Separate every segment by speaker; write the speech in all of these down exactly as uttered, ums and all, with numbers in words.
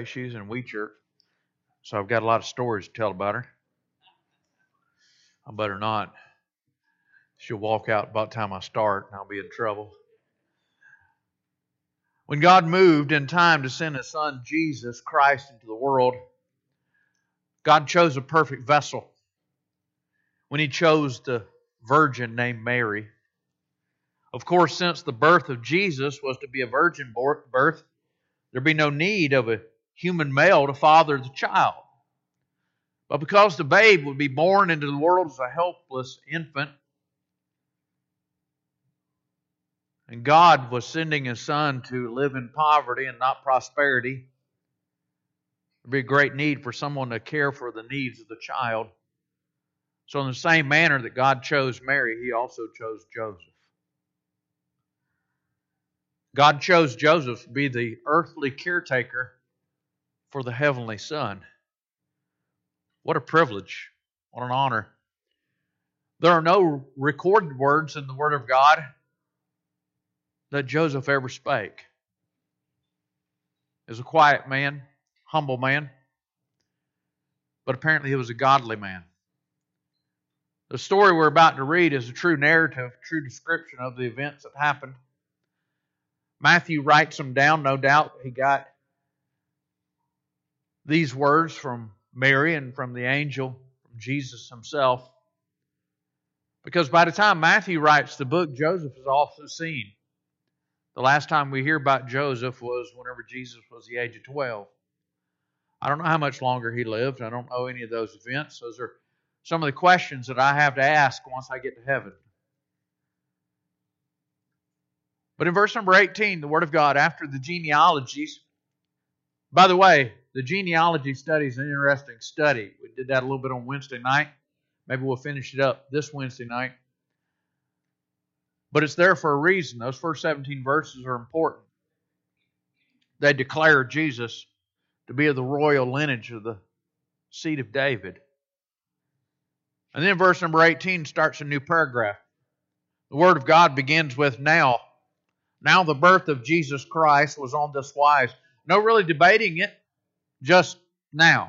Speaker 1: She's in Wheacher, so I've got a lot of stories to tell about her. I better not. She'll walk out about the time I start, and I'll be in trouble. When God moved in time to send His Son, Jesus Christ, into the world, God chose a perfect vessel. When He chose the virgin named Mary. Of course, since the birth of Jesus was to be a virgin birth, there'd be no need of a human male to father the child. But because the babe would be born into the world as a helpless infant, and God was sending His Son to live in poverty and not prosperity, there'd be a great need for someone to care for the needs of the child. So in the same manner that God chose Mary, He also chose Joseph. God chose Joseph to be the earthly caretaker for the heavenly Son. What a privilege. What an honor. There are no recorded words in the Word of God that Joseph ever spake. He was a quiet man, humble man, but apparently he was a godly man. The story we're about to read is a true narrative, true description of the events that happened. Matthew writes them down, no doubt. He got these words from Mary and from the angel, from Jesus Himself. Because by the time Matthew writes the book, Joseph is also seen. The last time we hear about Joseph was whenever Jesus was the age of twelve. I don't know how much longer he lived. I don't know any of those events. Those are some of the questions that I have to ask once I get to heaven. But in verse number eighteen, the Word of God, after the genealogies, by the way, the genealogy study is an interesting study. We did that a little bit on Wednesday night. Maybe we'll finish it up this Wednesday night. But it's there for a reason. Those first seventeen verses are important. They declare Jesus to be of the royal lineage of the seed of David. And then verse number eighteen starts a new paragraph. The Word of God begins with now. Now the birth of Jesus Christ was on this wise. No really debating it, just now.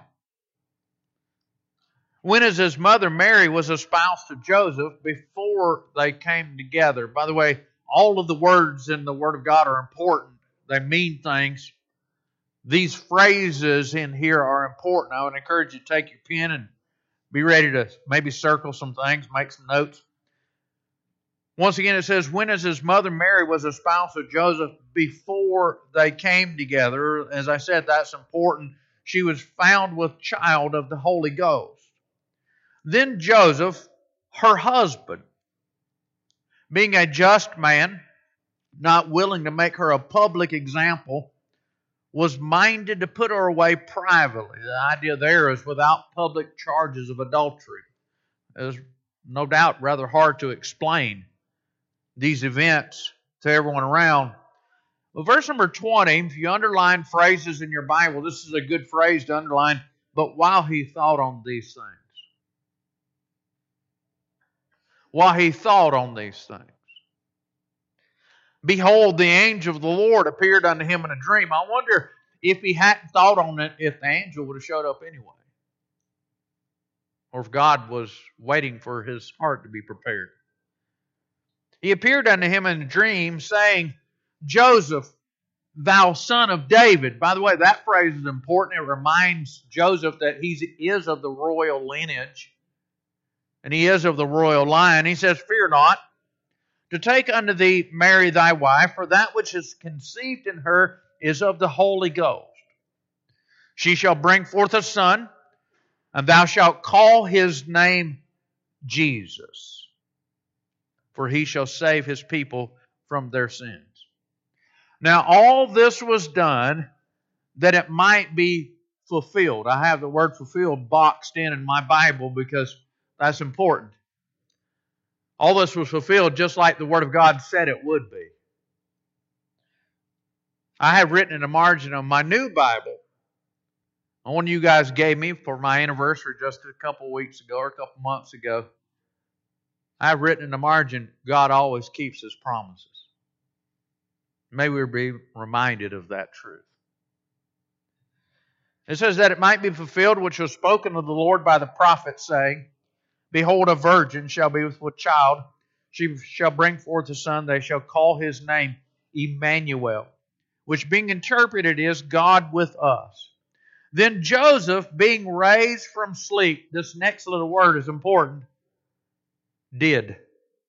Speaker 1: When as his mother Mary was espoused to Joseph before they came together. By the way, all of the words in the Word of God are important. They mean things. These phrases in here are important. I would encourage you to take your pen and be ready to maybe circle some things, make some notes. Once again, it says, when as his mother Mary was espoused to Joseph before they came together. As I said, that's important. She was found with child of the Holy Ghost. Then Joseph, her husband, being a just man, not willing to make her a public example, was minded to put her away privately. The idea there is without public charges of adultery. It is no doubt rather hard to explain these events to everyone around. Well, verse number twenty, if you underline phrases in your Bible, this is a good phrase to underline, but while he thought on these things. While he thought on these things. Behold, the angel of the Lord appeared unto him in a dream. I wonder if he hadn't thought on it, if the angel would have showed up anyway. Or if God was waiting for his heart to be prepared. He appeared unto him in a dream, saying, Joseph, thou son of David. By the way, that phrase is important. It reminds Joseph that he is of the royal lineage. And he is of the royal line. He says, fear not to take unto thee Mary thy wife, for that which is conceived in her is of the Holy Ghost. She shall bring forth a son, and thou shalt call his name Jesus, for he shall save his people from their sins. Now all this was done that it might be fulfilled. I have the word fulfilled boxed in in my Bible because that's important. All this was fulfilled just like the Word of God said it would be. I have written in the margin of my new Bible, the one you guys gave me for my anniversary just a couple weeks ago or a couple months ago. I have written in the margin, God always keeps His promises. May we be reminded of that truth. It says that it might be fulfilled which was spoken of the Lord by the prophet, saying, Behold, a virgin shall be with child. She shall bring forth a son. They shall call his name Emmanuel, which being interpreted is God with us. Then Joseph, being raised from sleep, this next little word is important, did.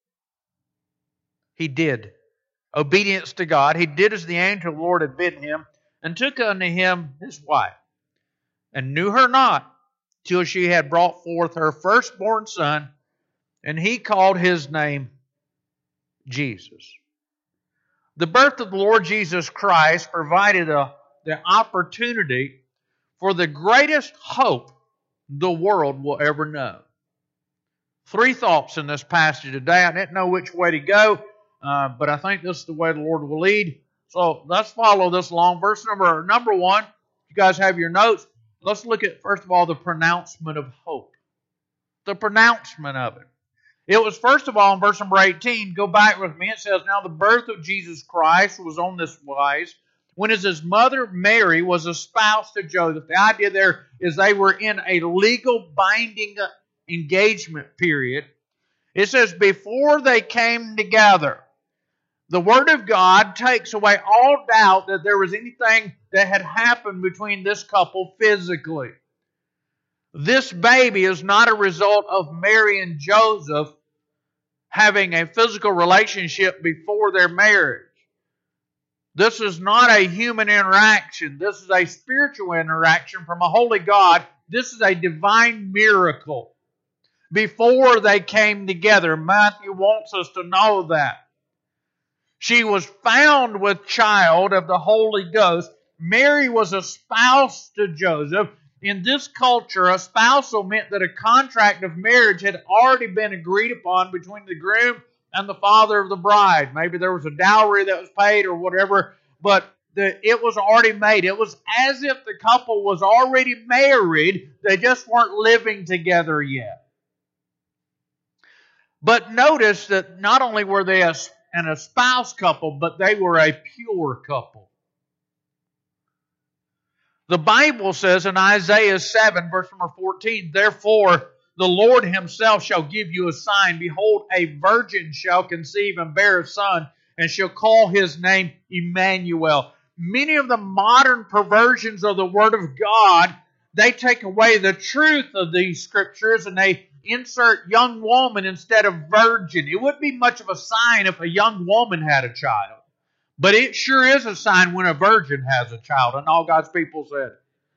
Speaker 1: He did. Obedience to God. He did as the angel of the Lord had bidden him, and took unto him his wife, and knew her not, till she had brought forth her firstborn son, and he called his name Jesus. The birth of the Lord Jesus Christ provided a, the opportunity for the greatest hope the world will ever know. Three thoughts in this passage today. I didn't know which way to go, uh, but I think this is the way the Lord will lead. So let's follow this along. Verse number, number one, you guys have your notes. Let's look at, first of all, the pronouncement of hope. The pronouncement of it. It was, first of all, in verse number eighteen, go back with me. It says, Now the birth of Jesus Christ was on this wise, when as his mother Mary was espoused to Joseph. The idea there is they were in a legal binding engagement period. It says, before they came together. The Word of God takes away all doubt that there was anything that had happened between this couple physically. This baby is not a result of Mary and Joseph having a physical relationship before their marriage. This is not a human interaction. This is a spiritual interaction from a holy God. This is a divine miracle. Before they came together, Matthew wants us to know that. She was found with child of the Holy Ghost. Mary was espoused to Joseph. In this culture, a spousal meant that a contract of marriage had already been agreed upon between the groom and the father of the bride. Maybe there was a dowry that was paid or whatever, but the, it was already made. It was as if the couple was already married. They just weren't living together yet. But notice that not only were they a and a spouse couple, but they were a pure couple. The Bible says in Isaiah seven, verse number fourteen, Therefore the Lord himself shall give you a sign. Behold, a virgin shall conceive and bear a son, and shall call his name Emmanuel. Many of the modern perversions of the Word of God, they take away the truth of these scriptures and they insert young woman instead of virgin. It wouldn't be much of a sign if a young woman had a child. But it sure is a sign when a virgin has a child. And all God's people said.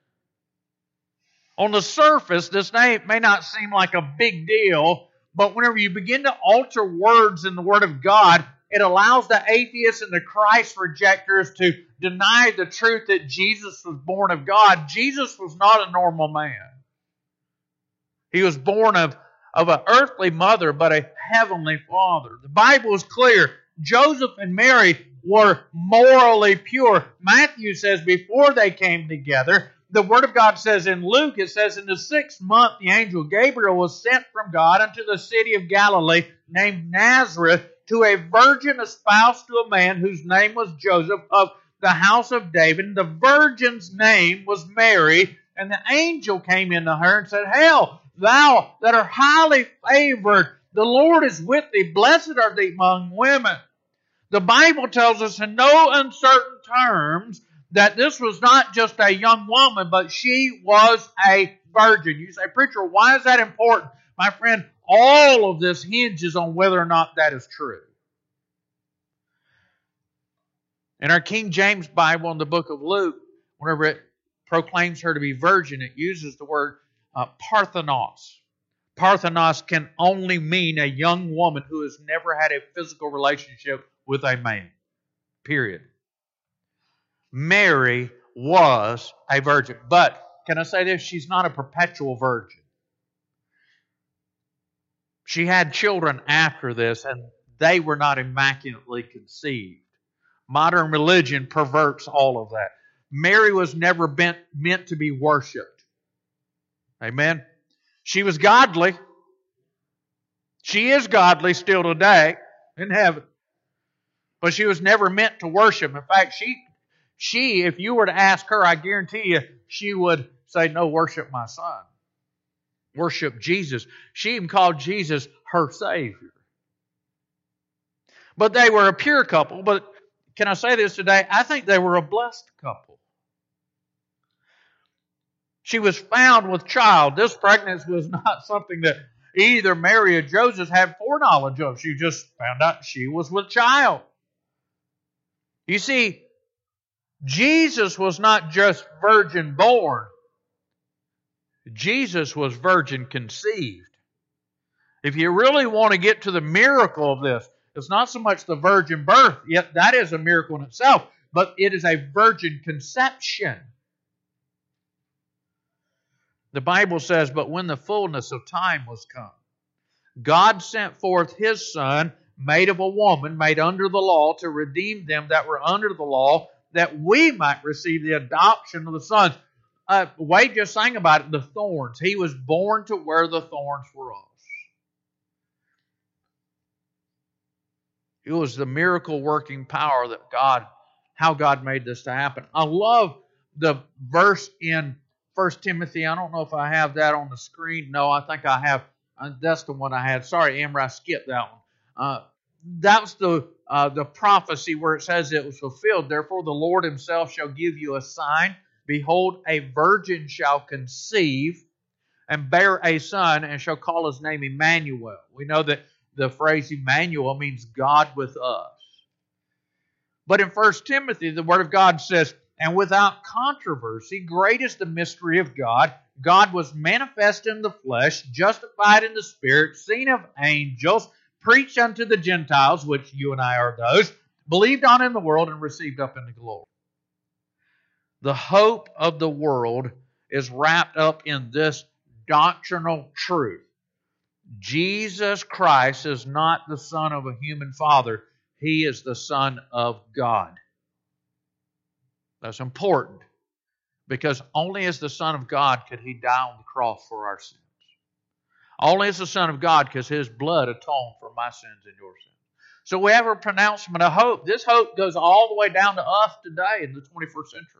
Speaker 1: On the surface, this name may not seem like a big deal. But whenever you begin to alter words in the Word of God, it allows the atheists and the Christ rejectors to deny the truth that Jesus was born of God. Jesus was not a normal man. He was born of, of an earthly mother, but a heavenly father. The Bible is clear. Joseph and Mary were morally pure. Matthew says before they came together, the Word of God says in Luke, it says in the sixth month, the angel Gabriel was sent from God unto the city of Galilee named Nazareth to a virgin espoused to a man whose name was Joseph of the house of David. And the virgin's name was Mary. And the angel came into her and said, Hail, thou that art highly favored, the Lord is with thee. Blessed art thee among women. The Bible tells us in no uncertain terms that this was not just a young woman, but she was a virgin. You say, preacher, why is that important? My friend, all of this hinges on whether or not that is true. In our King James Bible in the book of Luke, whenever it proclaims her to be virgin, it uses the word uh, Parthenos. Parthenos can only mean a young woman who has never had a physical relationship with a man. Period. Mary was a virgin. But, can I say this? She's not a perpetual virgin. She had children after this, and they were not immaculately conceived. Modern religion perverts all of that. Mary was never meant, meant to be worshipped. Amen? She was godly. She is godly still today in heaven. But she was never meant to worship. In fact, she She, if you were to ask her, I guarantee you, she would say, no, worship my son. Worship Jesus. She even called Jesus her Savior. But they were a pure couple. But can I say this today? I think they were a blessed couple. She was found with child. This pregnancy was not something that either Mary or Joseph had foreknowledge of. She just found out she was with child. You see, Jesus was not just virgin born. Jesus was virgin conceived. If you really want to get to the miracle of this, it's not so much the virgin birth, yet that is a miracle in itself, but it is a virgin conception. The Bible says, but when the fullness of time was come, God sent forth His Son, made of a woman, made under the law, to redeem them that were under the law, that we might receive the adoption of the sons. Uh, Wade just sang about it, the thorns. He was born to wear the thorns for us. It was the miracle working power that God, how God made this to happen. I love the verse in First Timothy. I don't know if I have that on the screen. No, I think I have. Uh, that's the one I had. Sorry, Amber, I skipped that one. Uh, that's the uh, the prophecy where it says it was fulfilled. Therefore, the Lord Himself shall give you a sign. Behold, a virgin shall conceive and bear a son, and shall call his name Emmanuel. We know that the phrase Emmanuel means God with us. But in First Timothy, the Word of God says, and without controversy, great is the mystery of God. God was manifest in the flesh, justified in the Spirit, seen of angels, preached unto the Gentiles, which you and I are those, believed on in the world, and received up into glory. The hope of the world is wrapped up in this doctrinal truth. Jesus Christ is not the Son of a human father. He is the Son of God. That's important, because only as the Son of God could He die on the cross for our sins. Only as the Son of God because His blood atoned for my sins and your sins. So we have a pronouncement of hope. This hope goes all the way down to us today in the twenty-first century.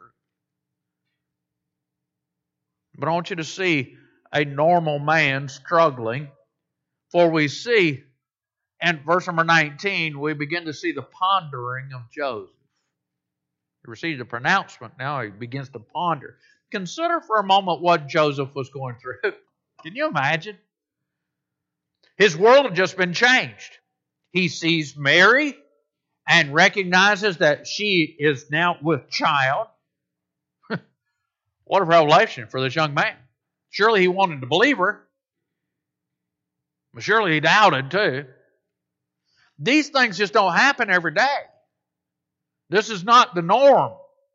Speaker 1: But I want you to see a normal man struggling. For we see, in verse number nineteen, we begin to see the pondering of Joseph. He receives the pronouncement. Now he begins to ponder. Consider for a moment what Joseph was going through. Can you imagine? His world had just been changed. He sees Mary and recognizes that she is now with child. What a revelation for this young man. Surely he wanted to believe her. But surely he doubted too. These things just don't happen every day. This is not the norm.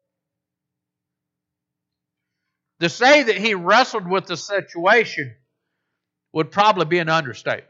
Speaker 1: To say that he wrestled with the situation would probably be an understatement.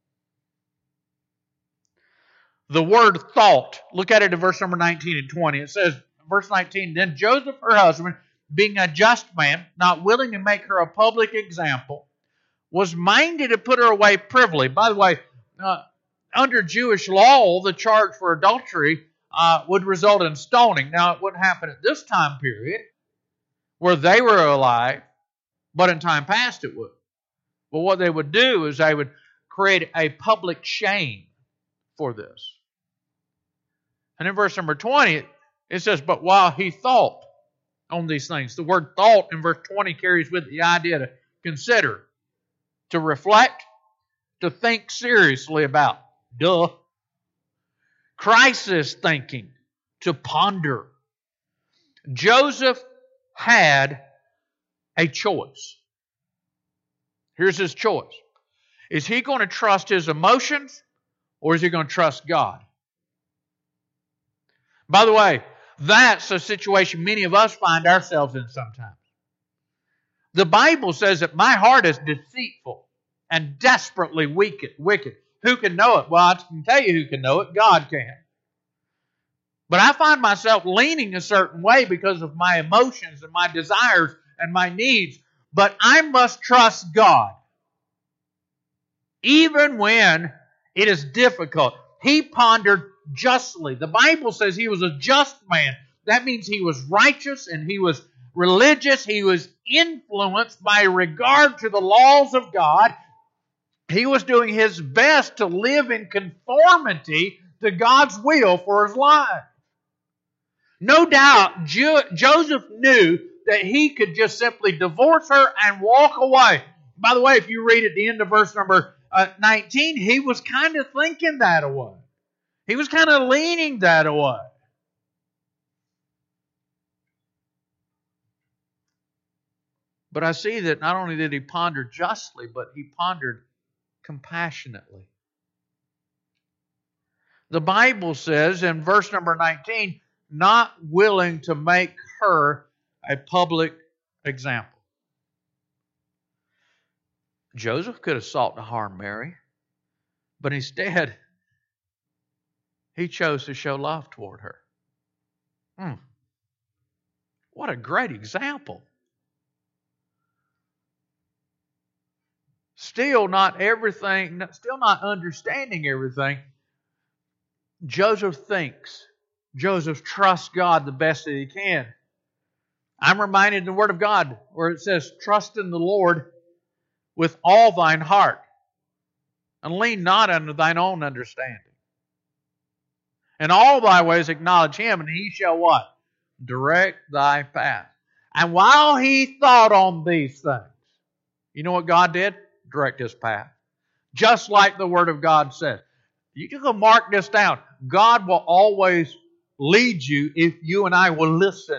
Speaker 1: The word thought, look at it in verse number nineteen and twenty. It says, verse nineteen, then Joseph, her husband, being a just man, not willing to make her a public example, was minded to put her away privily. By the way, uh, under Jewish law, the charge for adultery uh, would result in stoning. Now, it wouldn't happen at this time period where they were alive, but in time past it would. But what they would do is they would create a public shame for this. And in verse number twenty, it says, but while he thought on these things. The word thought in verse twenty carries with it the idea to consider, to reflect, to think seriously about. Duh. Crisis thinking, to ponder. Joseph had a choice. Here's his choice. Is he going to trust his emotions, or is he going to trust God? By the way, that's a situation many of us find ourselves in sometimes. The Bible says that my heart is deceitful and desperately wicked. wicked. Who can know it? Well, I can tell you who can know it. God can. But I find myself leaning a certain way because of my emotions and my desires and my needs. But I must trust God. Even when it is difficult. He pondered justly. The Bible says he was a just man. That means he was righteous and he was religious. He was influenced by regard to the laws of God. He was doing his best to live in conformity to God's will for his life. No doubt, Jo- Joseph knew that he could just simply divorce her and walk away. By the way, if you read at the end of verse number uh, nineteen, he was kind of thinking that away. He was kind of leaning that away. But I see that not only did he ponder justly, but he pondered compassionately. The Bible says in verse number nineteen, not willing to make her a public example. Joseph could have sought to harm Mary, but instead, he chose to show love toward her. Hmm. What a great example. Still not everything, still not understanding everything, Joseph thinks. Joseph trusts God the best that he can. I'm reminded in the Word of God where it says, trust in the Lord with all thine heart, and lean not unto thine own understanding. In all thy ways acknowledge him, and he shall what? Direct thy path. And while he thought on these things, you know what God did? Direct his path. Just like the Word of God says. You can mark this down. God will always lead you if you and I will listen.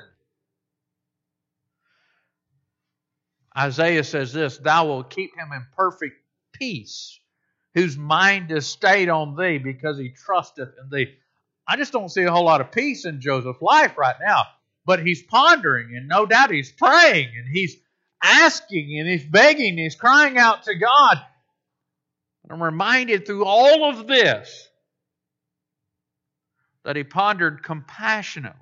Speaker 1: Isaiah says this, thou wilt keep him in perfect peace, whose mind is stayed on thee because he trusteth in thee. I just don't see a whole lot of peace in Joseph's life right now. But he's pondering, and no doubt he's praying, and he's asking, and he's begging, and he's crying out to God. I'm reminded through all of this that he pondered compassionately.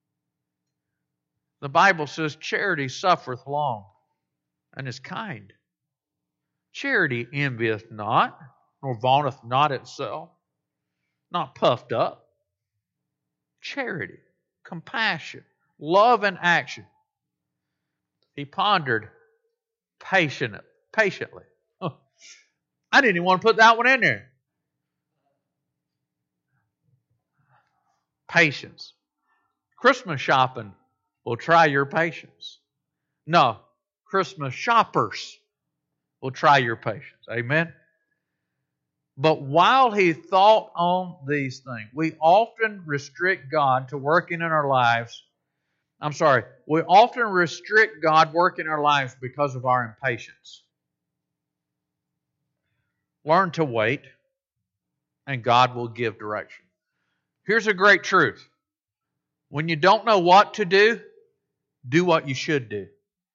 Speaker 1: The Bible says, charity suffereth long and is kind. Charity envieth not, nor vaunteth not itself, not puffed up. Charity, compassion, love and action. He pondered patient, patiently. I didn't even want to put that one in there. Patience. Christmas shopping will try your patience. No, Christmas shoppers will try your patience. Amen? But while he thought on these things, we often restrict God to working in our lives. I'm sorry, we often restrict God working in our lives because of our impatience. Learn to wait, and God will give direction. Here's a great truth. When you don't know what to do, do what you should do.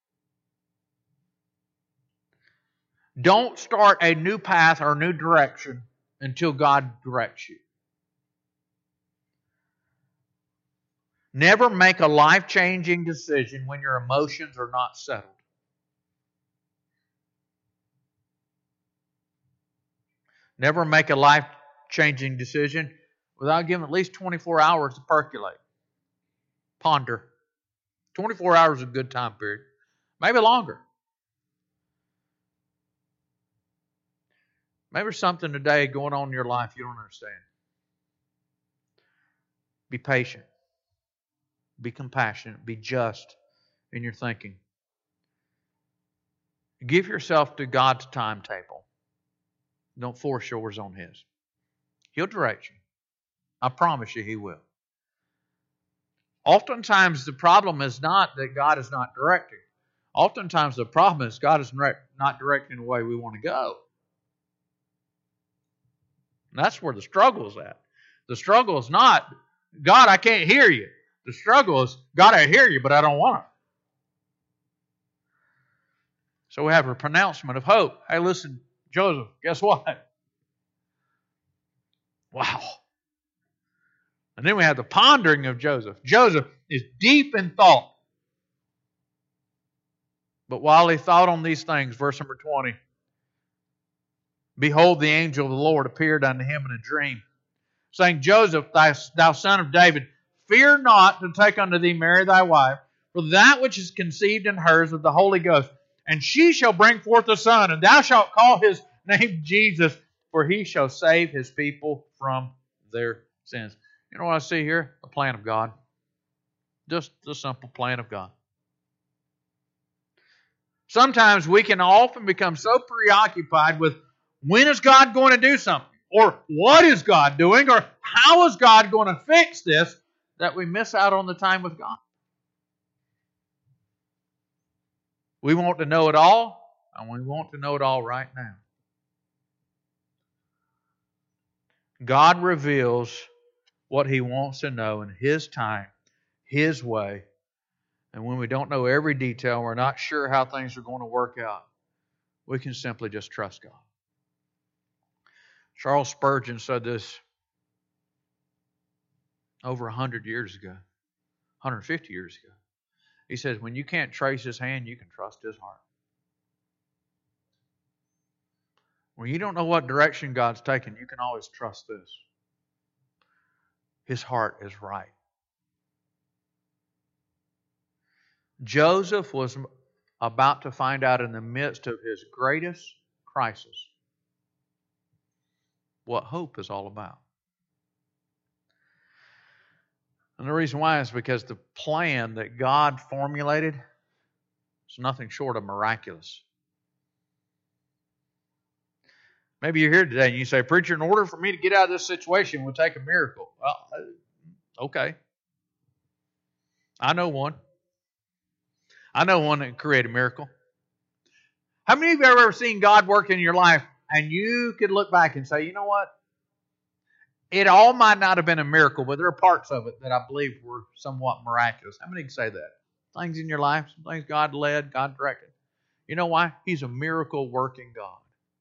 Speaker 1: Don't start a new path or new direction until God directs you. Never make a life-changing decision when your emotions are not settled. Never make a life-changing decision without giving at least twenty-four hours to percolate. Ponder. twenty-four hours is a good time period. Maybe longer. Maybe there's something today going on in your life you don't understand. Be patient. Be compassionate. Be just in your thinking. Give yourself to God's timetable. Don't force yours on His. He'll direct you. I promise you He will. Oftentimes the problem is not that God is not directing. Oftentimes the problem is God is not directing the way we want to go. And that's where the struggle is at. The struggle is not, God, I can't hear you. The struggle is, God, I hear you, but I don't want it. So we have a pronouncement of hope. Hey, listen, Joseph, guess what? Wow. And then we have the pondering of Joseph. Joseph is deep in thought. But while he thought on these things, verse number twenty, behold, the angel of the Lord appeared unto him in a dream, saying, Joseph, thou, thou son of David, Fear not to take unto thee Mary thy wife, for that which is conceived in her is of the Holy Ghost. And she shall bring forth a son, and thou shalt call his name Jesus, for he shall save his people from their sins. You know what I see here? The plan of God. Just the simple plan of God. Sometimes we can often become so preoccupied with when is God going to do something? Or what is God doing? Or how is God going to fix this? That we miss out on the time with God. We want to know it all, and we want to know it all right now. God reveals what He wants to know in His time, His way. And when we don't know every detail, we're not sure how things are going to work out, we can simply just trust God. Charles Spurgeon said this over one hundred years ago, one hundred fifty years ago. He says, when you can't trace His hand, you can trust His heart. When you don't know what direction God's taking, you can always trust this. His heart is right. Joseph was about to find out in the midst of his greatest crisis what hope is all about. And the reason why is because the plan that God formulated is nothing short of miraculous. Maybe you're here today and you say, preacher, in order for me to get out of this situation, it would take a miracle. Well, okay. I know one. I know one that can create a miracle. How many of you have ever seen God work in your life and you could look back and say, you know what? It all might not have been a miracle, but there are parts of it that I believe were somewhat miraculous. How many can say that? Things in your life, some things God led, God directed. You know why? He's a miracle working God.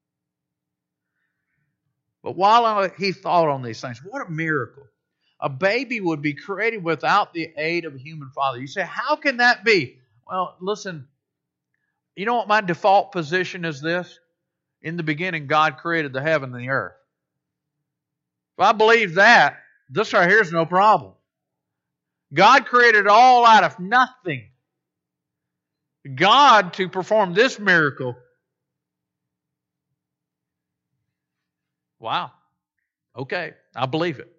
Speaker 1: But while he thought on these things, what a miracle. A baby would be created without the aid of a human father. You say, how can that be? Well, listen, you know what my default position is this? In the beginning, God created the heaven and the earth. If I believe that, this right here is no problem. God created it all out of nothing. God, to perform this miracle, wow, okay, I believe it.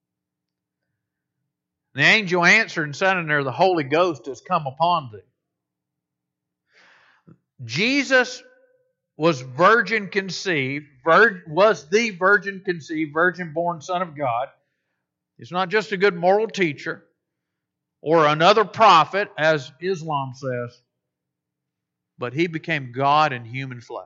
Speaker 1: The angel answered and said unto her, the Holy Ghost has come upon thee. Jesus was virgin conceived, vir- was the virgin conceived, virgin born Son of God. He's not just a good moral teacher or another prophet, as Islam says, but He became God in human flesh.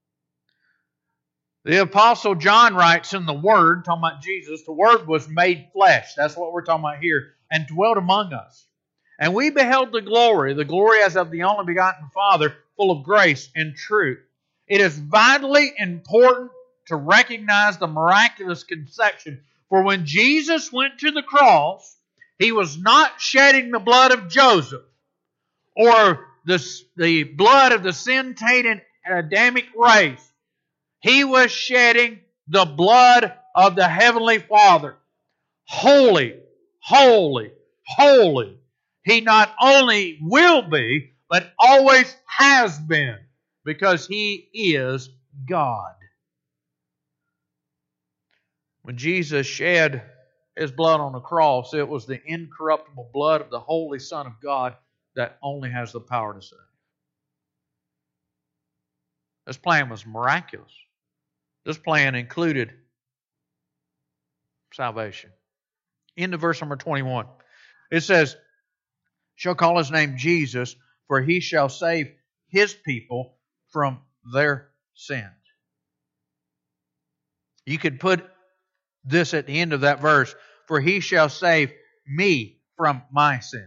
Speaker 1: The Apostle John writes in the Word, talking about Jesus, the Word was made flesh. That's what we're talking about here, and dwelt among us. And we beheld the glory, the glory as of the only begotten Father, full of grace and truth. It is vitally important to recognize the miraculous conception. For when Jesus went to the cross, He was not shedding the blood of Joseph or the, the blood of the sin-tainted Adamic race. He was shedding the blood of the Heavenly Father. Holy, holy, holy. He not only will be, but always has been, because He is God. When Jesus shed His blood on the cross, it was the incorruptible blood of the Holy Son of God that only has the power to save. This plan was miraculous. This plan included salvation. Into verse number twenty-one. It says, shall call His name Jesus, for He shall save His people from their sins. You could put this at the end of that verse, for He shall save me from my sins.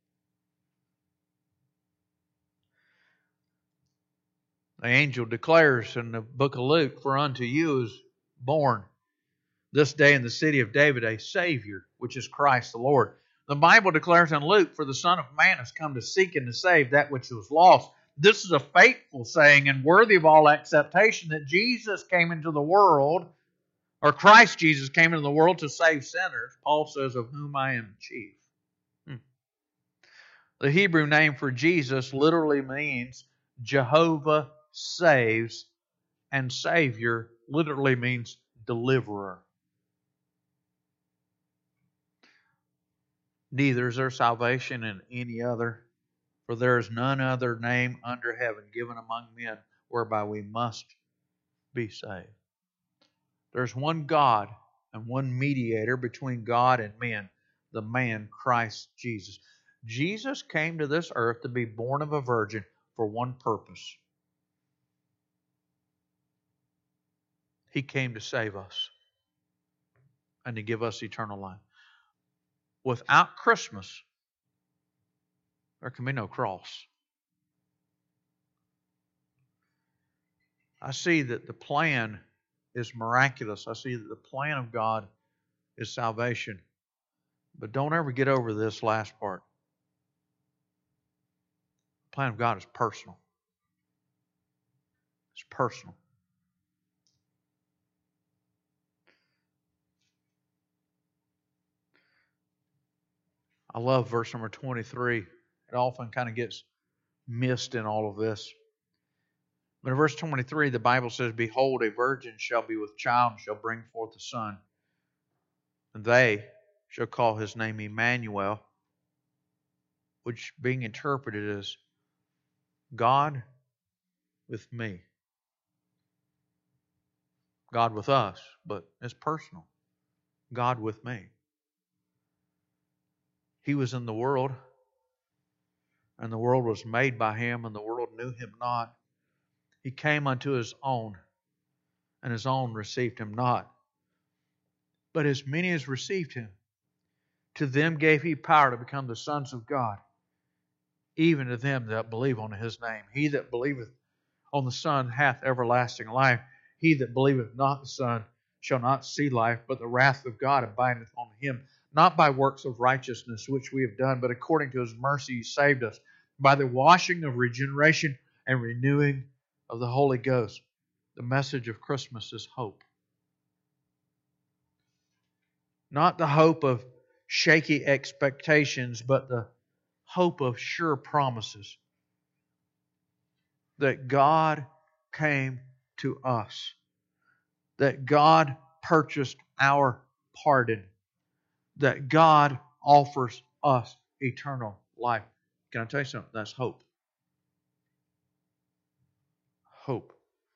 Speaker 1: The angel declares in the book of Luke, for unto you is born this day in the city of David a Savior, which is Christ the Lord. The Bible declares in Luke, for the Son of Man has come to seek and to save that which was lost. This is a faithful saying and worthy of all acceptation, that Jesus came into the world Or Christ Jesus came into the world to save sinners. Paul says, of whom I am chief. Hmm. The Hebrew name for Jesus literally means Jehovah saves, and Savior literally means deliverer. Neither is there salvation in any other, for there is none other name under heaven given among men whereby we must be saved. There's one God and one mediator between God and men, the man Christ Jesus. Jesus came to this earth to be born of a virgin for one purpose. He came to save us and to give us eternal life. Without Christmas, there can be no cross. I see that the plan is miraculous. I see that the plan of God is salvation. But don't ever get over this last part. The plan of God is personal. It's personal. I love verse number twenty-three. It often kind of gets missed in all of this. But in verse twenty-three, the Bible says, behold, a virgin shall be with child and shall bring forth a son. And they shall call his name Emmanuel, which being interpreted as God with me. God with us, but it's personal. God with me. He was in the world, and the world was made by him, and the world knew him not. He came unto his own, and his own received him not. But as many as received him, to them gave he power to become the sons of God, even to them that believe on his name. He that believeth on the Son hath everlasting life. He that believeth not the Son shall not see life, but the wrath of God abideth on him. Not by works of righteousness which we have done, but according to his mercy he saved us, by the washing of regeneration and renewing of the Holy Ghost. The message of Christmas is hope. Not the hope of shaky expectations, but the hope of sure promises. That God came to us. That God purchased our pardon. That God offers us eternal life. Can I tell you something? That's hope. Hope.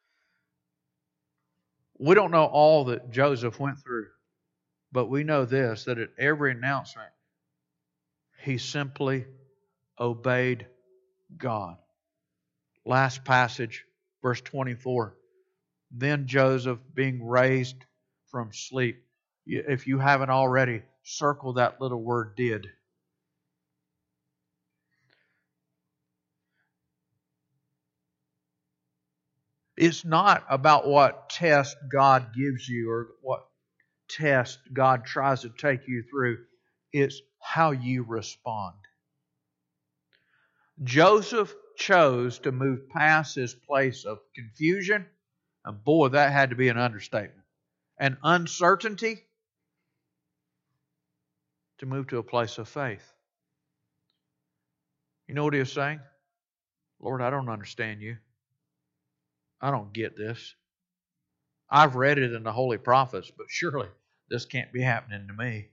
Speaker 1: We don't know all that Joseph went through, but we know this, that at every announcement, he simply obeyed God. Last passage, verse twenty-four. Then Joseph, being raised from sleep. If you haven't already, circle that little word did. It's not about what test God gives you or what test God tries to take you through. It's how you respond. Joseph chose to move past his place of confusion, and boy, that had to be an understatement, and uncertainty, to move to a place of faith. You know what he was saying? Lord, I don't understand you. I don't get this. I've read it in the Holy Prophets, but surely this can't be happening to me.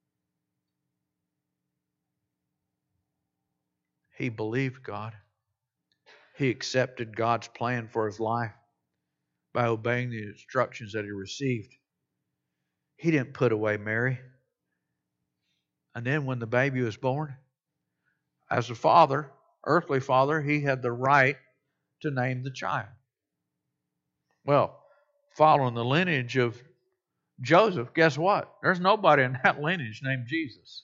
Speaker 1: He believed God. He accepted God's plan for his life by obeying the instructions that he received. He didn't put away Mary. And then when the baby was born, as a father, earthly father, he had the right to name the child. Well, following the lineage of Joseph, guess what? There's nobody in that lineage named Jesus.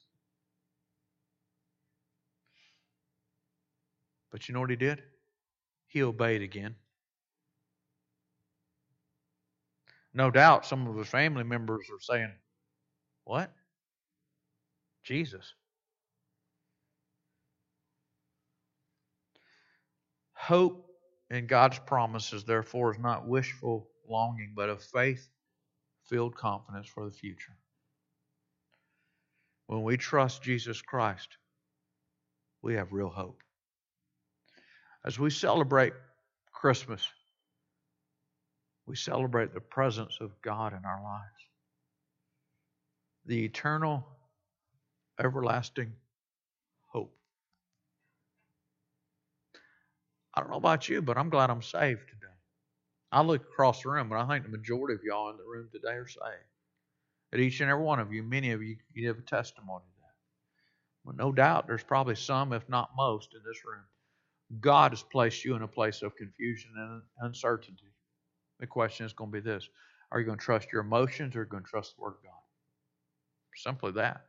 Speaker 1: But you know what he did? He obeyed again. No doubt some of his family members are saying, what? Jesus. Hope in God's promises, therefore, is not wishful longing, but of faith filled confidence for the future. When we trust Jesus Christ, we have real hope. As we celebrate Christmas, we celebrate the presence of God in our lives. The eternal, everlasting hope. I don't know about you, but I'm glad I'm saved today. I look across the room, and I think the majority of y'all in the room today are saved. And each and every one of you, many of you, you have a testimony to that. But no doubt there's probably some, if not most, in this room. God has placed you in a place of confusion and uncertainty. The question is going to be this. Are you going to trust your emotions or are you going to trust the Word of God? Simply that.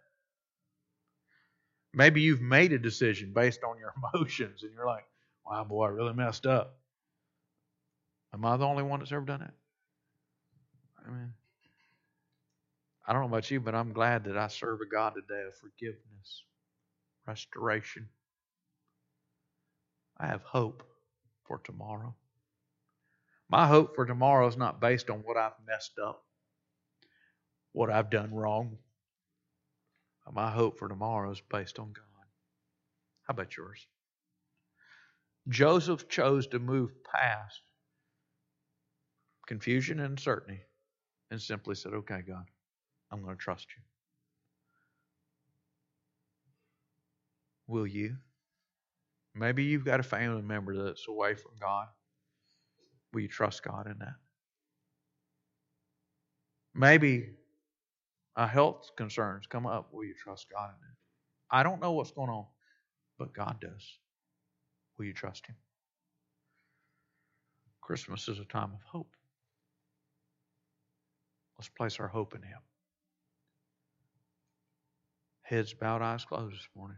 Speaker 1: Maybe you've made a decision based on your emotions and you're like, wow, boy, I really messed up. Am I the only one that's ever done it? I mean, I don't know about you, but I'm glad that I serve a God today of forgiveness, restoration. I have hope for tomorrow. My hope for tomorrow is not based on what I've messed up, what I've done wrong. My hope for tomorrow is based on God. How about yours? Joseph chose to move past confusion and uncertainty and simply said, okay, God, I'm going to trust you. Will you? Maybe you've got a family member that's away from God. Will you trust God in that? Maybe a health concerns come up. Will you trust God in it? I don't know what's going on, but God does. Will you trust Him? Christmas is a time of hope. Let's place our hope in Him. Heads bowed, eyes closed this morning.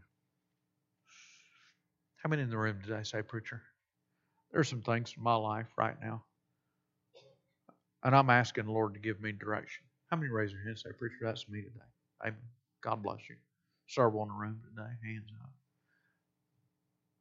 Speaker 1: How many in the room today say, preacher, there's some things in my life right now, and I'm asking the Lord to give me direction. How many raise their hands and say, preacher, that's me today? Amen. God bless you. Serve on the room today. Hands up.